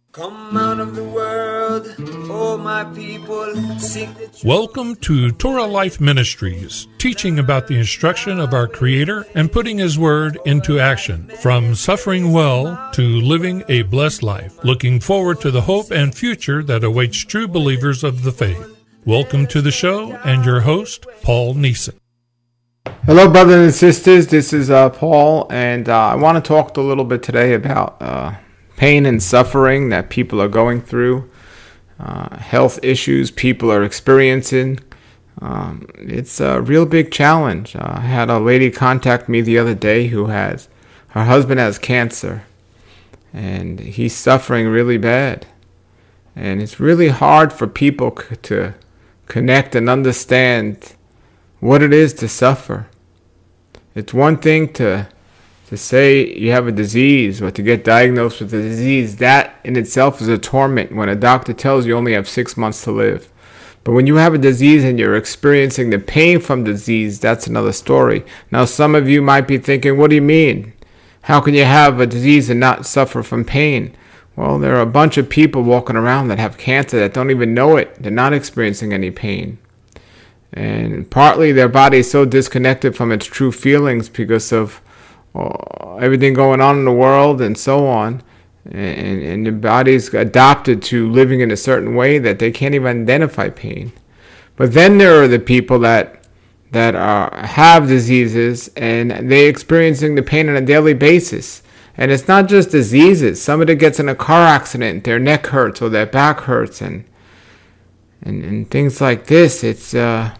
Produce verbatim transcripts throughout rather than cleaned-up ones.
Come out of the world, oh my people, sing the truth. Welcome to Torah Life Ministries, teaching about the instruction of our Creator and putting His Word into action, from suffering well to living a blessed life, looking forward to the hope and future that awaits true believers of the faith. Welcome to the show, and your host, Paul Neeson. Hello, brothers and sisters. This is uh, Paul, and uh, I want to talk a little bit today about uh, pain and suffering that people are going through, uh, health issues people are experiencing. Um, it's a real big challenge. Uh, I had a lady contact me the other day who has, her husband has cancer, and he's suffering really bad. And it's really hard for people c- to connect and understand what it is to suffer. It's one thing to to say you have a disease or to get diagnosed with a disease. That in itself is a torment when a doctor tells you only have six months to live. But when you have a disease and you're experiencing the pain from disease, that's another story. Now, some of you might be thinking, what do you mean? How can you have a disease and not suffer from pain? Well, there are a bunch of people walking around that have cancer that don't even know it. They're not experiencing any pain. And partly their body is so disconnected from its true feelings because of uh, everything going on in the world and so on. And, and the body's adopted to living in a certain way that they can't even identify pain. But then there are the people that that are, have diseases and they're experiencing the pain on a daily basis. And it's not just diseases. Somebody gets in a car accident, their neck hurts or their back hurts, and and, and things like this. It's uh,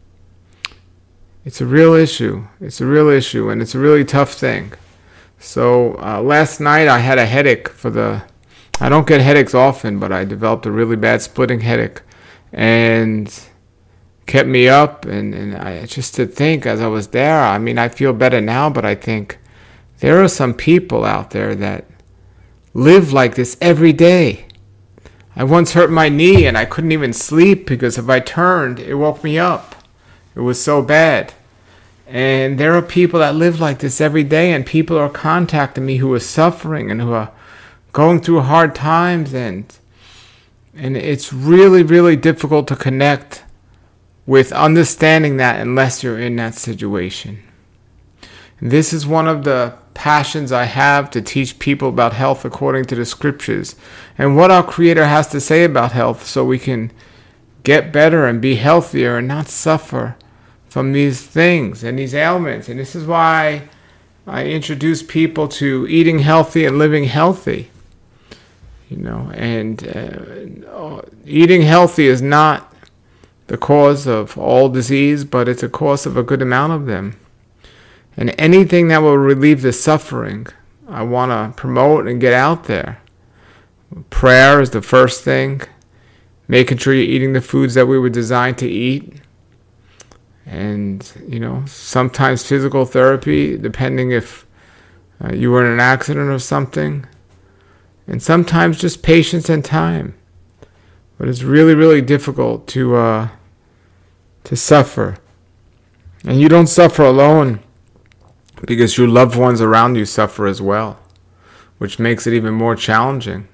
it's a real issue. It's a real issue, and it's a really tough thing. So uh, last night I had a headache for the. I don't get headaches often, but I developed a really bad splitting headache, and kept me up. And, and I just to think as I was there. I mean, I feel better now, but I think there are some people out there that live like this every day. I once hurt my knee and I couldn't even sleep because if I turned, it woke me up. It was so bad. And there are people that live like this every day, and people are contacting me who are suffering and who are going through hard times, and and it's really, really difficult to connect with understanding that unless you're in that situation. And this is one of the passions I have, to teach people about health according to the scriptures and what our Creator has to say about health, so we can get better and be healthier and not suffer from these things and these ailments. And this is why I introduce people to eating healthy and living healthy. You know, and uh, eating healthy is not the cause of all disease, but it's a cause of a good amount of them. And anything that will relieve the suffering, I want to promote and get out there. Prayer is the first thing. Making sure you're eating the foods that we were designed to eat. And, you know, sometimes physical therapy, depending if uh, you were in an accident or something. And sometimes just patience and time. But it's really, really difficult to uh, to suffer. And you don't suffer alone, because your loved ones around you suffer as well, which makes it even more challenging.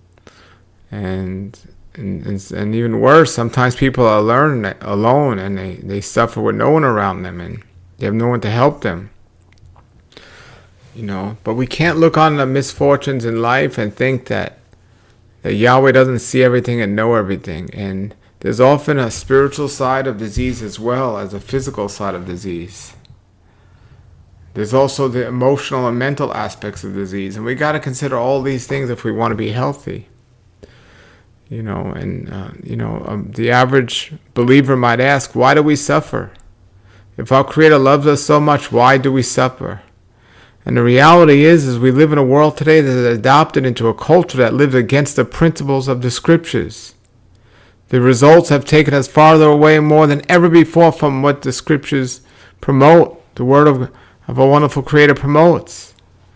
And and, and, and even worse, sometimes people are learn, alone and they, they suffer with no one around them, and they have no one to help them. You know, but we can't look on the misfortunes in life and think that, that Yahweh doesn't see everything and know everything. And there's often a spiritual side of disease as well as a physical side of disease. There's also the emotional and mental aspects of disease, and we got to consider all these things if we want to be healthy. You know, and uh, you know, um, the average believer might ask, why do we suffer? If our Creator loves us so much, why do we suffer? And the reality is, is we live in a world today that is adopted into a culture that lives against the principles of the scriptures. The results have taken us farther away more than ever before from what the scriptures promote, the word of of a wonderful Creator promotes.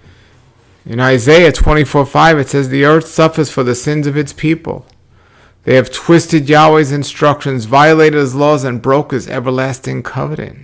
In Isaiah twenty-four five, it says, the earth suffers for the sins of its people. They have twisted Yahweh's instructions, violated His laws, and broke His everlasting covenant.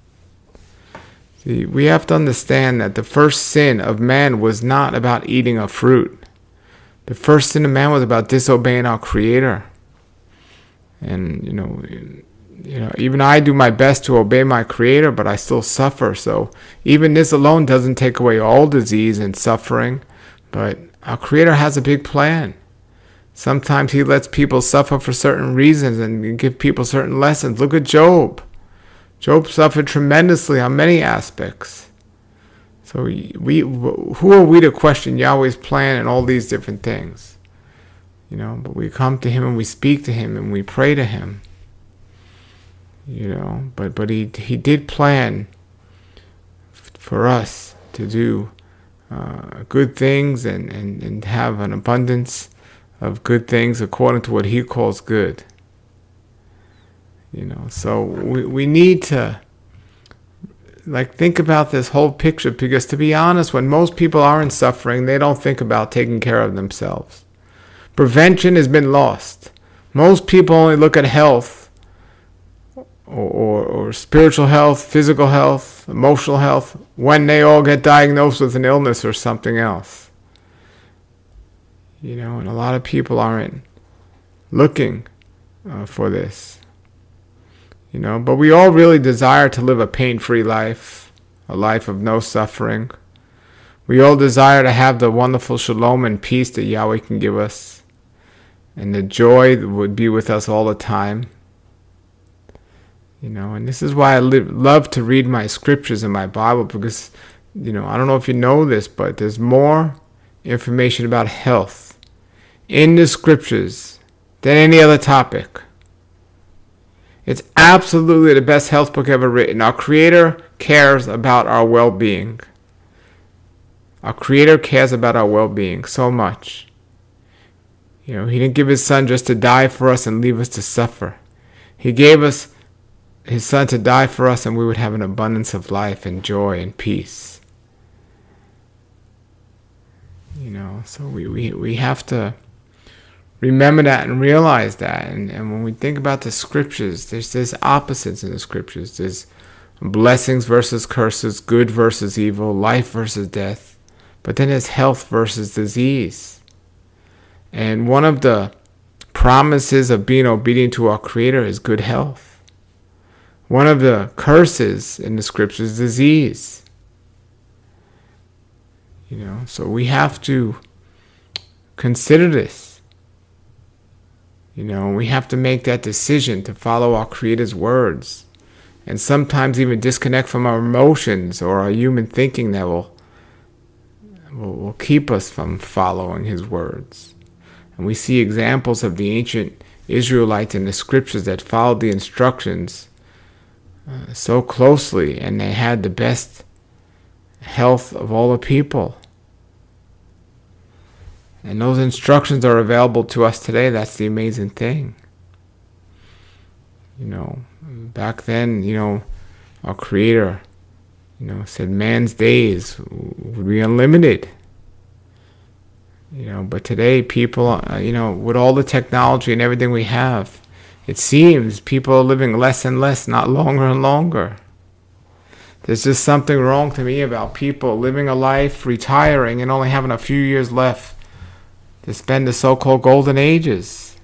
See, we have to understand that the first sin of man was not about eating a fruit. The first sin of man was about disobeying our Creator. And, you know, you know, even I do my best to obey my Creator, but I still suffer. So even this alone doesn't take away all disease and suffering. But our Creator has a big plan. Sometimes He lets people suffer for certain reasons and give people certain lessons. Look at Job. Job suffered tremendously on many aspects. So we, we, who are we to question Yahweh's plan and all these different things? You know, but we come to Him and we speak to Him and we pray to Him. You know, but but He He did plan for us to do uh, good things and, and, and have an abundance of good things according to what He calls good. You know, so we we need to like think about this whole picture, because to be honest, when most people are in suffering, they don't think about taking care of themselves. Prevention has been lost. Most people only look at health or, or, or spiritual health, physical health, emotional health, when they all get diagnosed with an illness or something else. You know, and a lot of people aren't looking uh, for this. You know, but we all really desire to live a pain-free life, a life of no suffering. We all desire to have the wonderful shalom and peace that Yahweh can give us, and the joy that would be with us all the time. You know, and this is why I live, love to read my scriptures in my Bible, because, you know, I don't know if you know this, but there's more information about health in the scriptures than any other topic. It's absolutely the best health book ever written. Our Creator cares about our well-being. Our Creator cares about our well-being so much. You know, He didn't give His Son just to die for us and leave us to suffer. He gave us His Son to die for us, and we would have an abundance of life and joy and peace. You know, so we, we, we have to remember that and realize that. And, and when we think about the scriptures, there's there's opposites in the scriptures. There's blessings versus curses, good versus evil, life versus death. But then there's health versus disease. And one of the promises of being obedient to our Creator is good health. One of the curses in the scriptures is disease. You know, so we have to consider this. You know, we have to make that decision to follow our Creator's words, and sometimes even disconnect from our emotions or our human thinking that will, will, will keep us from following His words. And we see examples of the ancient Israelites in the scriptures that followed the instructions uh, so closely, and they had the best health of all the people. And those instructions are available to us today. That's the amazing thing. You know, back then, you know, our Creator, you know, said man's days would be unlimited. You know, but today people, uh, you know, with all the technology and everything we have, it seems people are living less and less, not longer and longer. There's just something wrong to me about people living a life, retiring, and only having a few years left to spend the so-called golden ages.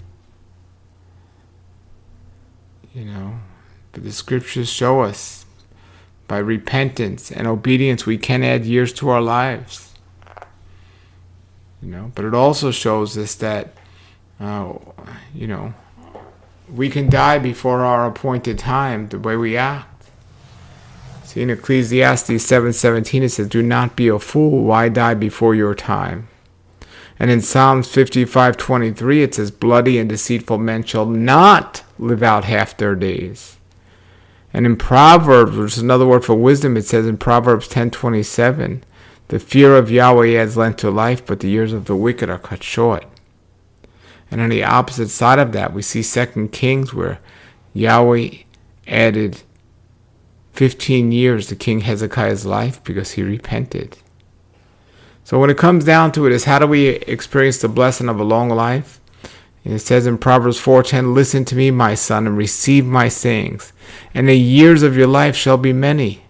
You know, but the scriptures show us by repentance and obedience we can add years to our lives. You know, but it also shows us that, uh, you know, we can die before our appointed time the way we act. See, in Ecclesiastes seven seventeen it says, "Do not be a fool. Why die before your time?" And in Psalms fifty-five twenty-three it says, "Bloody and deceitful men shall not live out half their days." And in Proverbs, which is another word for wisdom, it says in Proverbs ten twenty-seven, "The fear of Yahweh adds length to life, but the years of the wicked are cut short." And on the opposite side of that, we see Second Kings, where Yahweh added fifteen years to King Hezekiah's life because he repented. So when it comes down to it, is how do we experience the blessing of a long life? And it says in Proverbs four ten, "Listen to me, my son, and receive my sayings, and the years of your life shall be many."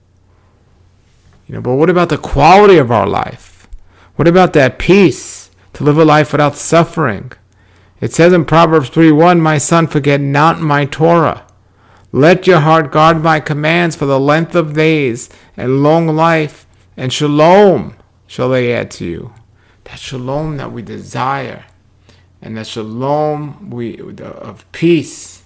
You know, but what about the quality of our life? What about that peace, to live a life without suffering. It says in Proverbs three one, my son, forget not my Torah. Let your heart guard my commands, for the length of days and long life and shalom shall they add to you. That shalom that we desire, and that shalom we of peace.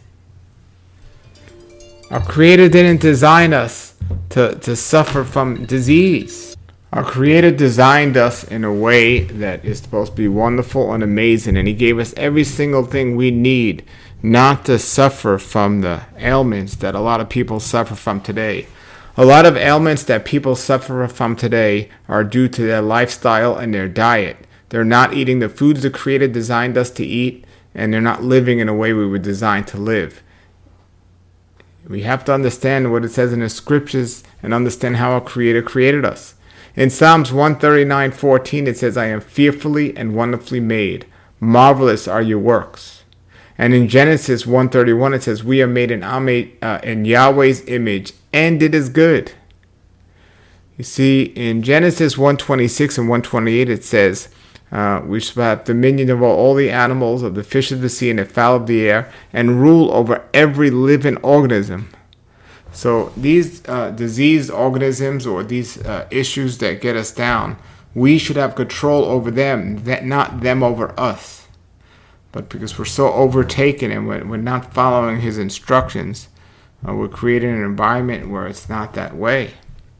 Our Creator didn't design us to, to suffer from disease. Our Creator designed us in a way that is supposed to be wonderful and amazing, and He gave us every single thing we need not to suffer from the ailments that a lot of people suffer from today. A lot of ailments that people suffer from today are due to their lifestyle and their diet. They're not eating the foods the Creator designed us to eat, and they're not living in a way we were designed to live. We have to understand what it says in the scriptures and understand how our Creator created us. In Psalms one thirty-nine fourteen, it says, I am fearfully and wonderfully made. Marvelous are your works. And in Genesis one thirty-one, it says, we are made in, uh, in Yahweh's image, and it is good. You see, in Genesis one twenty-six and one twenty-eight, it says, uh, we shall have dominion over all the animals, of the fish of the sea, and the fowl of the air, and rule over every living organism. So these uh, diseased organisms or these uh, issues that get us down, we should have control over them, that not them over us. But because we're so overtaken and we're, we're not following His instructions, uh, we're creating an environment where it's not that way.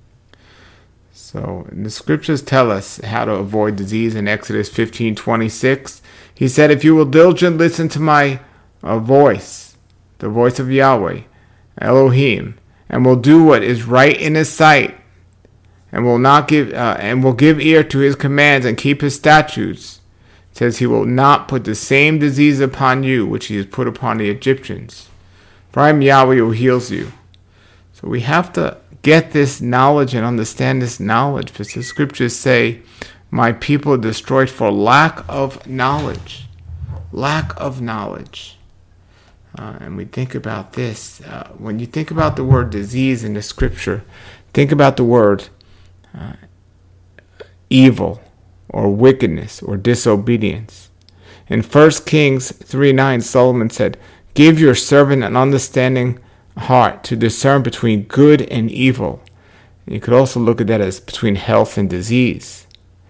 So the scriptures tell us how to avoid disease. In Exodus fifteen twenty-six, He said, if you will diligently listen to my uh, voice, the voice of Yahweh, Elohim, and will do what is right in His sight, and will not give uh, and will give ear to His commands and keep His statutes, it says He will not put the same disease upon you which He has put upon the Egyptians. For I am Yahweh who heals you. So we have to get this knowledge and understand this knowledge, because the scriptures say, my people are destroyed for lack of knowledge. Lack of knowledge. Uh, and we think about this. Uh, when you think about the word disease in the scripture, think about the word uh, evil or wickedness or disobedience. In First Kings three nine, Solomon said, give your servant an understanding heart to discern between good and evil. And you could also look at that as between health and disease.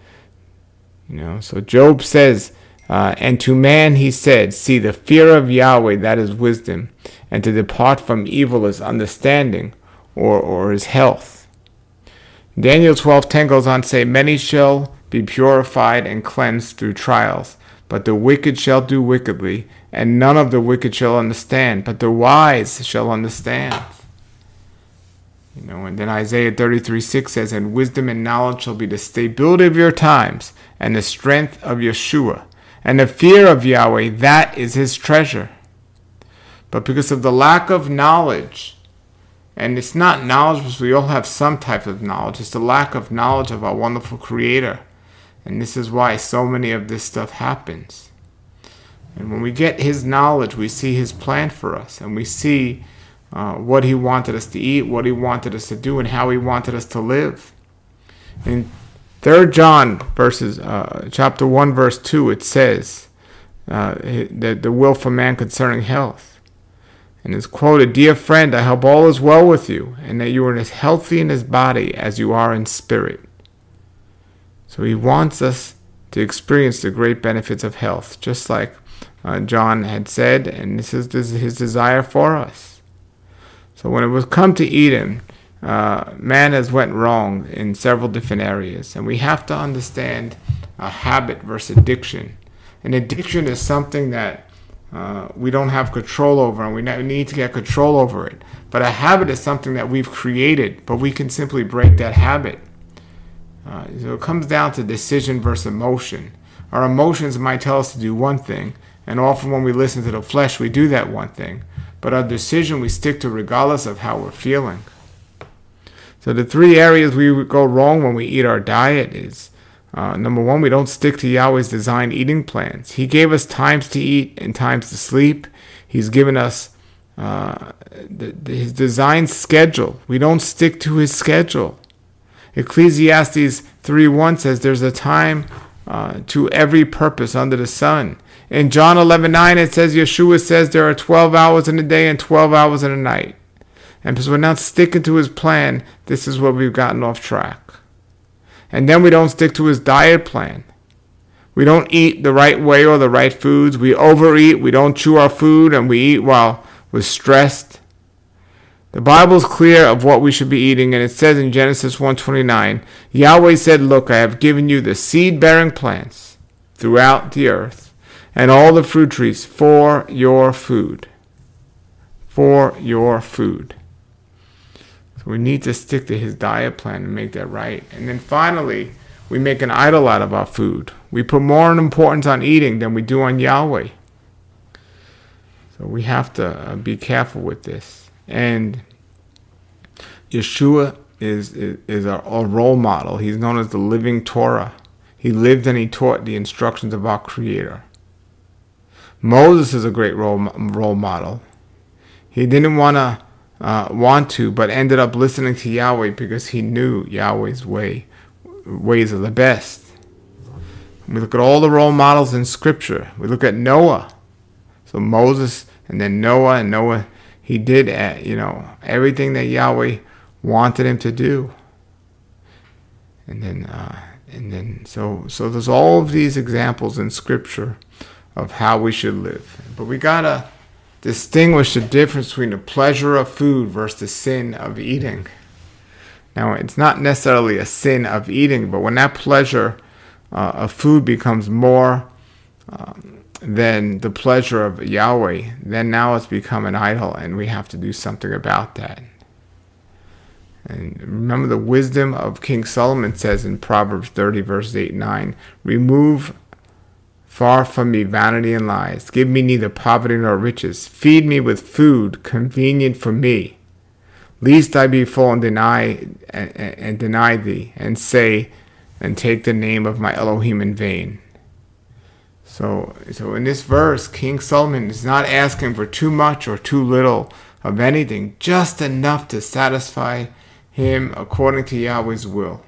You know, so Job says, uh, and to man he said, see, the fear of Yahweh, that is wisdom, and to depart from evil is understanding, or, or is health. Daniel twelve ten goes on to say, many shall be purified and cleansed through trials, but the wicked shall do wickedly, and none of the wicked shall understand, but the wise shall understand. You know, and then Isaiah thirty-three six says, and wisdom and knowledge shall be the stability of your times, and the strength of Yeshua. And the fear of Yahweh, that is His treasure. But because of the lack of knowledge, and it's not knowledge because we all have some type of knowledge, it's the lack of knowledge of our wonderful Creator. And this is why so many of this stuff happens. And when we get His knowledge, we see His plan for us, and we see uh, what He wanted us to eat, what He wanted us to do, and how He wanted us to live. In Third John verses, uh, chapter one, verse two, it says uh, that the will for man concerning health. And it's quoted, dear friend, I hope all is well with you, and that you are as healthy in His body as you are in spirit. So He wants us to experience the great benefits of health, just like uh, John had said, and this is, this is His desire for us. So when it was come to Eden, uh, man has went wrong in several different areas, and we have to understand a habit versus addiction. And addiction is something that uh, we don't have control over, and we need to get control over it. But a habit is something that we've created, but we can simply break that habit. Uh, so it comes down to decision versus emotion. Our emotions might tell us to do one thing, and often when we listen to the flesh, we do that one thing. But our decision we stick to regardless of how we're feeling. So the three areas we would go wrong when we eat our diet is, uh, number one, we don't stick to Yahweh's design eating plans. He gave us times to eat and times to sleep. He's given us uh, the, the, His design schedule. We don't stick to His schedule. Ecclesiastes three one says there's a time uh, to every purpose under the sun. In John eleven nine, it says, Yeshua says there are twelve hours in a day and twelve hours in a night. And because we're not sticking to his plan, this is where we've gotten off track. And then we don't stick to his diet plan. We don't eat the right way or the right foods. We overeat. We don't chew our food, and we eat while we're stressed. The Bible is clear of what we should be eating, and it says in Genesis one twenty-nine, Yahweh said, look, I have given you the seed-bearing plants throughout the earth, and all the fruit trees for your food. For your food. So we need to stick to his diet plan and make that right. And then finally, we make an idol out of our food. We put more importance on eating than we do on Yahweh. So we have to uh, be careful with this. And Yeshua is, is, is our, our role model. He's known as the living Torah. He lived and he taught the instructions of our Creator. Moses is a great role, role model. He didn't want to uh, want to, but ended up listening to Yahweh because he knew Yahweh's way ways are the best. We look at all the role models in Scripture. We look at Noah. So Moses and then Noah, and Noah, he did, uh, you know, everything that Yahweh wanted him to do. And then, uh, and then, so so there's all of these examples in Scripture of how we should live. But we gotta distinguish the difference between the pleasure of food versus the sin of eating. Now, it's not necessarily a sin of eating, but when that pleasure uh, of food becomes more um, than the pleasure of Yahweh, then now it's become an idol, and we have to do something about that. And remember, the wisdom of King Solomon says in Proverbs thirty, verses eight and nine, remove far from me vanity and lies. Give me neither poverty nor riches. Feed me with food convenient for me, lest I be full and deny and, and deny thee, and say and take the name of my Elohim in vain. So, so in this verse, King Solomon is not asking for too much or too little of anything, just enough to satisfy him according to Yahweh's will.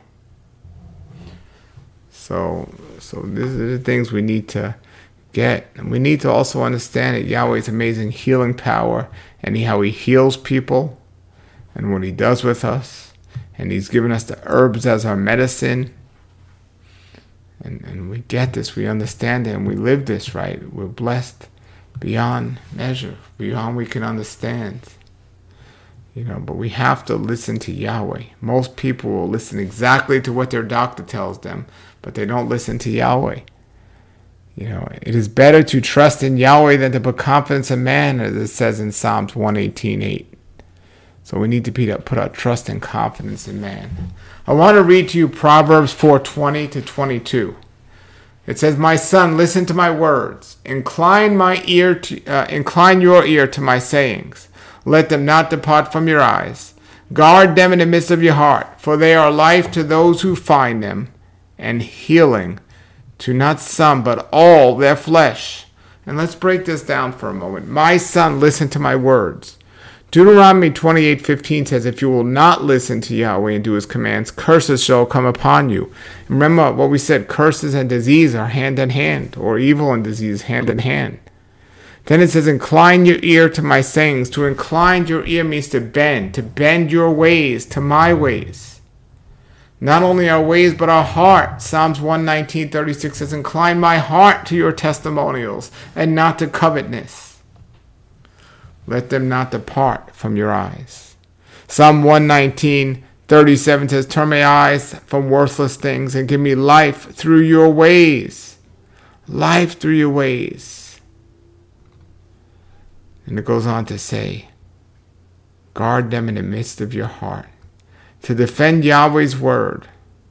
So, so these are the things we need to get. And we need to also understand that Yahweh's amazing healing power and how he heals people and what he does with us. And he's given us the herbs as our medicine. And, and we get this, we understand it, and we live this, right? We're blessed beyond measure, beyond we can understand. You know, but we have to listen to Yahweh. Most people will listen exactly to what their doctor tells them, but they don't listen to Yahweh. You know, it is better to trust in Yahweh than to put confidence in man, as it says in Psalms one eighteen eight. So we need to put our trust and confidence in man. I want to read to you Proverbs four twenty to twenty-two. It says, "My son, listen to my words. Incline my ear to, uh, incline your ear to my sayings. Let them not depart from your eyes. Guard them in the midst of your heart, for they are life to those who find them, and healing to not some, but all their flesh." And let's break this down for a moment. My son, listen to my words. Deuteronomy twenty-eight fifteen says, "If you will not listen to Yahweh and do his commands, curses shall come upon you." Remember what we said, curses and disease are hand in hand, or evil and disease hand in hand. Then it says, "Incline your ear to my sayings." To incline your ear means to bend, to bend your ways to my ways. Not only our ways, but our heart. Psalms one nineteen thirty-six says, "Incline my heart to your testimonials, and not to covetousness. Let them not depart from your eyes." Psalm one nineteen thirty-seven says, "Turn my eyes from worthless things, and give me life through your ways." Life through your ways. And it goes on to say, guard them in the midst of your heart. To defend Yahweh's word.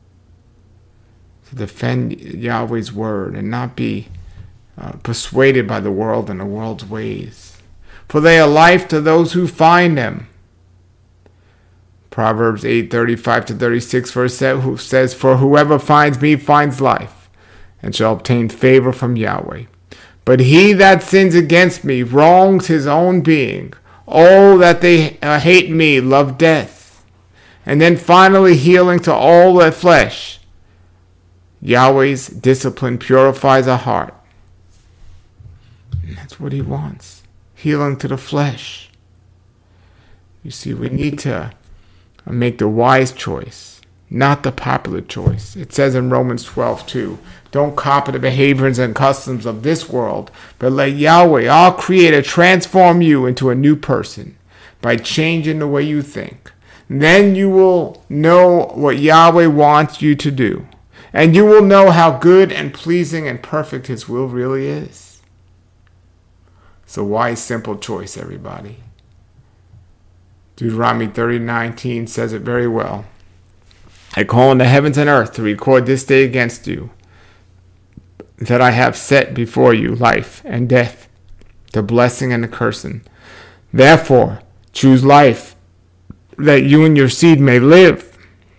To defend Yahweh's word and not be uh, persuaded by the world and the world's ways. For they are life to those who find them. Proverbs eight thirty-five to thirty-six verse says, "For whoever finds me finds life, and shall obtain favor from Yahweh. But he that sins against me wrongs his own being. All that they uh, hate me love death." And then finally, healing to all their flesh. Yahweh's discipline purifies our heart. And that's what he wants. Healing to the flesh. You see, we need to make the wise choice, not the popular choice. It says in Romans twelve two, don't copy the behaviors and customs of this world, but let Yahweh, our Creator, transform you into a new person by changing the way you think. Then you will know what Yahweh wants you to do, and you will know how good and pleasing and perfect his will really is. It's a wise, simple choice, everybody. Deuteronomy thirty nineteen says it very well. I call on the heavens and earth to record this day against you, that I have set before you life and death, the blessing and the cursing. Therefore, choose life, that you and your seed may live.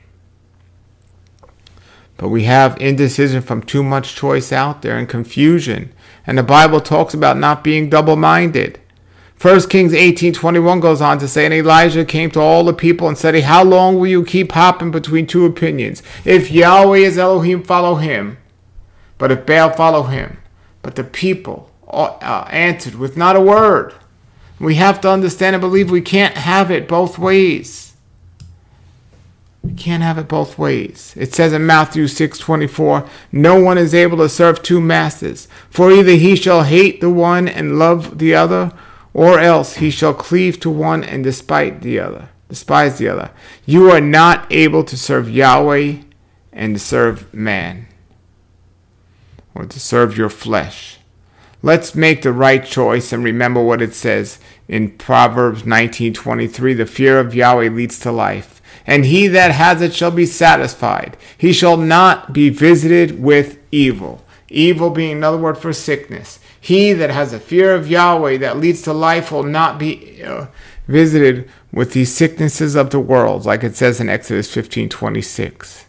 But we have indecision from too much choice out there and confusion. And the Bible talks about not being double-minded. First Kings eighteen twenty-one goes on to say, and Elijah came to all the people and said, how long will you keep hopping between two opinions? If Yahweh is Elohim, follow him. But if Baal, follow him. But the people uh, answered with not a word. We have to understand and believe we can't have it both ways. We can't have it both ways. It says in Matthew six twenty-four, no one is able to serve two masters, for either he shall hate the one and love the other, or else he shall cleave to one and despise the other. Despise the other. You are not able to serve Yahweh and to serve man, or to serve your flesh. Let's make the right choice and remember what it says in Proverbs nineteen twenty-three. The fear of Yahweh leads to life, and he that has it shall be satisfied. He shall not be visited with evil. Evil being another word for sickness. He that has a fear of Yahweh that leads to life will not be uh, visited with these sicknesses of the world, like it says in Exodus fifteen twenty-six.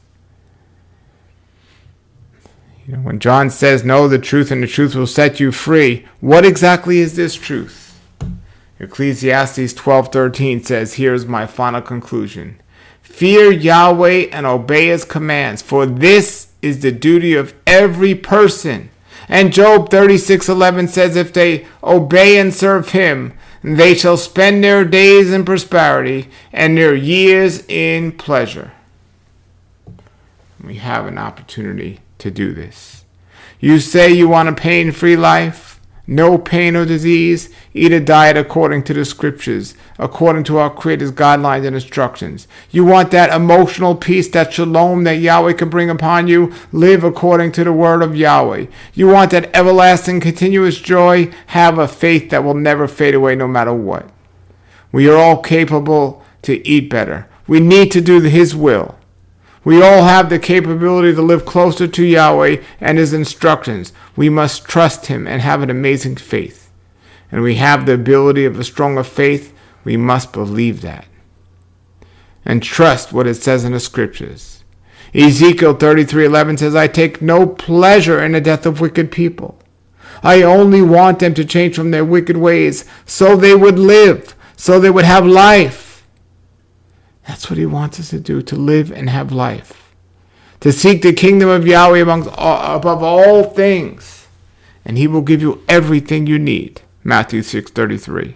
You know, when John says, know the truth and the truth will set you free, what exactly is this truth? Ecclesiastes twelve thirteen says, here's my final conclusion. Fear Yahweh and obey his commands, for this is the duty of every person. And Job thirty-six eleven says, if they obey and serve him, they shall spend their days in prosperity and their years in pleasure. We have an opportunity to do this. You say you want a pain-free life, no pain or disease, eat a diet according to the scriptures, according to our Creator's guidelines and instructions. You want that emotional peace, that shalom that Yahweh can bring upon you, live according to the word of Yahweh. You want that everlasting continuous joy, have a faith that will never fade away no matter what. We are all capable to eat better. We need to do his will. We all have the capability to live closer to Yahweh and his instructions. We must trust him and have an amazing faith. And we have the ability of a stronger faith. We must believe that. And trust what it says in the scriptures. Ezekiel thirty-three eleven says, I take no pleasure in the death of wicked people. I only want them to change from their wicked ways so they would live, so they would have life. That's what he wants us to do, to live and have life. To seek the kingdom of Yahweh amongst all, above all things. And he will give you everything you need. Matthew six thirty-three.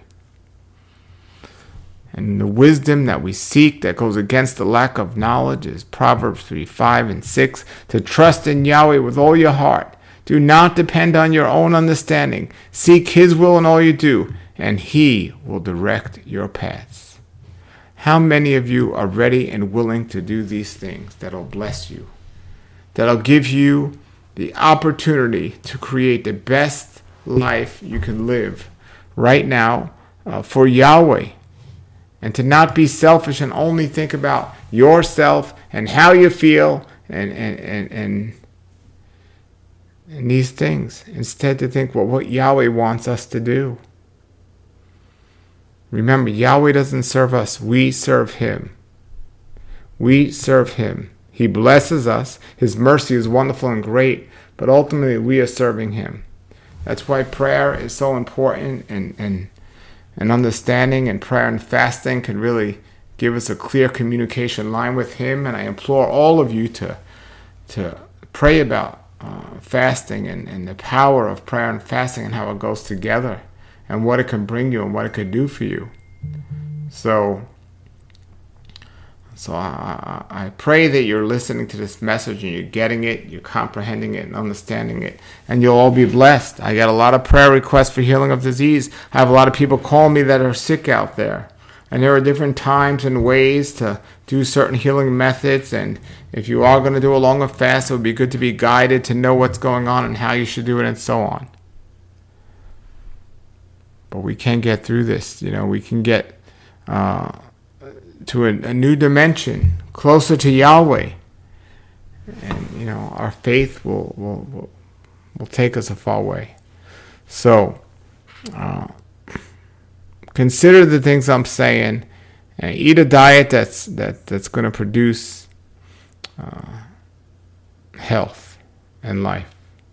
And the wisdom that we seek that goes against the lack of knowledge is Proverbs three five and six. To trust in Yahweh with all your heart. Do not depend on your own understanding. Seek his will in all you do, and he will direct your paths. How many of you are ready and willing to do these things that'll bless you? That'll give you the opportunity to create the best life you can live right now uh, for Yahweh. And to not be selfish and only think about yourself and how you feel and and, and, and, and these things. Instead to think, well, what Yahweh wants us to do. Remember, Yahweh doesn't serve us. We serve him. We serve him. He blesses us. His mercy is wonderful and great, but ultimately we are serving him. That's why prayer is so important, and, and, and understanding and prayer and fasting can really give us a clear communication line with him. And I implore all of you to, to pray about uh, fasting and, and the power of prayer and fasting and how it goes together and what it can bring you and what it could do for you. So, so I, I pray that you're listening to this message and you're getting it, you're comprehending it and understanding it, and you'll all be blessed. I got a lot of prayer requests for healing of disease. I have a lot of people call me that are sick out there. And there are different times and ways to do certain healing methods. And if you are going to do a longer fast, it would be good to be guided to know what's going on and how you should do it and so on. But we can get through this. You know, we can get uh, to a, a new dimension, closer to Yahweh. And, you know, our faith will, will, will, will take us a far way. So, uh, consider the things I'm saying, and eat a diet that's that that's going to produce uh, health and life.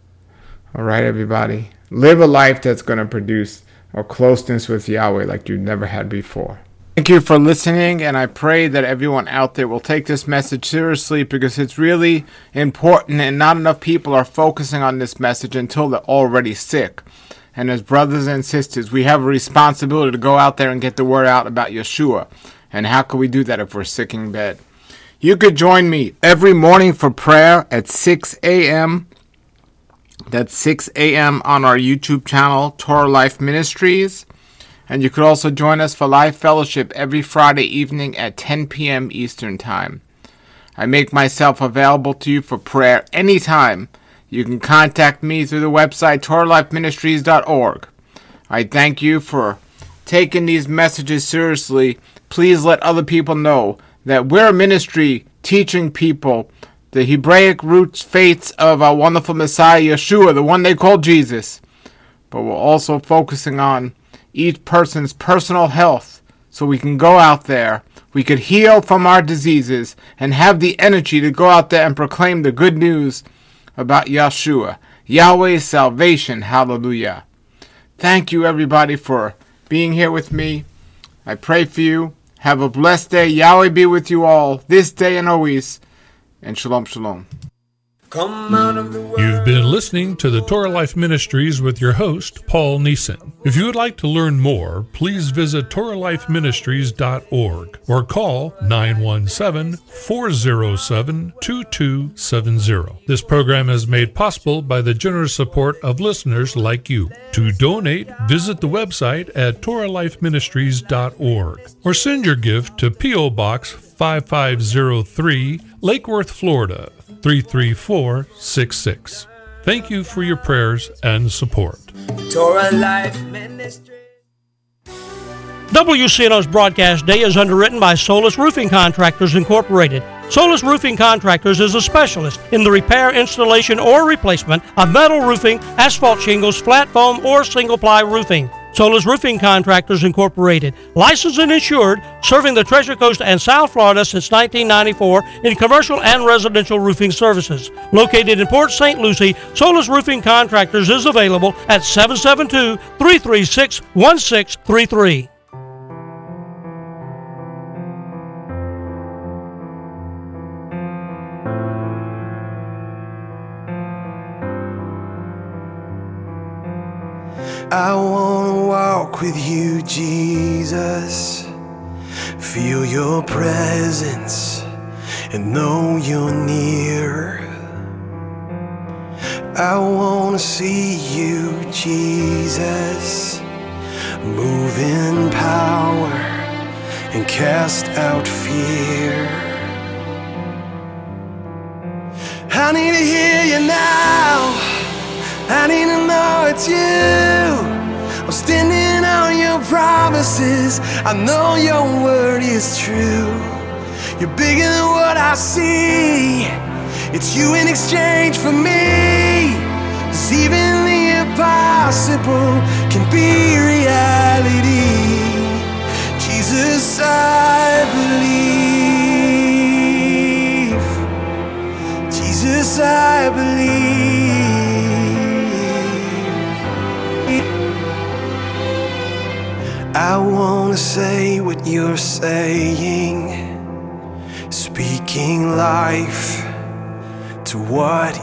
All right, everybody, live a life that's going to produce a closeness with Yahweh like you've never had before. Thank you for listening, and I pray that everyone out there will take this message seriously, because it's really important, and not enough people are focusing on this message until they're already sick. And as brothers and sisters, we have a responsibility to go out there and get the word out about Yeshua. And how can we do that if we're sick in bed? You could join me every morning for prayer at six a.m. That's six a.m. on our YouTube channel, Torah Life Ministries. And you could also join us for live fellowship every Friday evening at ten p.m. Eastern Time. I make myself available to you for prayer anytime. You can contact me through the website Torah Life Ministries dot org. I thank you for taking these messages seriously. Please let other people know that we're a ministry teaching people the Hebraic roots faiths of our wonderful Messiah Yeshua, the one they call Jesus. But we're also focusing on each person's personal health, so we can go out there, we could heal from our diseases, and have the energy to go out there and proclaim the good news about Yeshua, Yahweh's salvation. Hallelujah. Thank you, everybody, for being here with me. I pray for you. Have a blessed day. Yahweh be with you all this day and always. And shalom, shalom. Come out of the world. You've been listening to the Torah Life Ministries with your host, Paul Neeson. If you would like to learn more, please visit Torah Life Ministries dot org or call nine one seven, four zero seven, two two seven zero. This program is made possible by the generous support of listeners like you. To donate, visit the website at Torah Life Ministries dot org or send your gift to P O. Box five five zero three, Lake Worth, Florida, three three four six six. Thank you for your prayers and support. Torah Life Ministry. W C N O's broadcast day is underwritten by Solus Roofing Contractors Incorporated. Solus Roofing Contractors is a specialist in the repair, installation, or replacement of metal roofing, asphalt shingles, flat foam, or single-ply roofing. Solus Roofing Contractors Incorporated, licensed and insured, serving the Treasure Coast and South Florida since nineteen ninety-four in commercial and residential roofing services. Located in Port Saint Lucie, Solus Roofing Contractors is available at seven seven two, three three six, one six three three. I wanna walk with you, Jesus, feel your presence and know you're near. I wanna see you, Jesus, move in power and cast out fear. I need to hear you now, I need to know it's you. I'm standing on your promises, I know your word is true. You're bigger than what I see, it's you in exchange for me. 'Cause even the impossible can be reality. Jesus, I believe. Jesus, I believe. I wanna say what you're saying, speaking life to what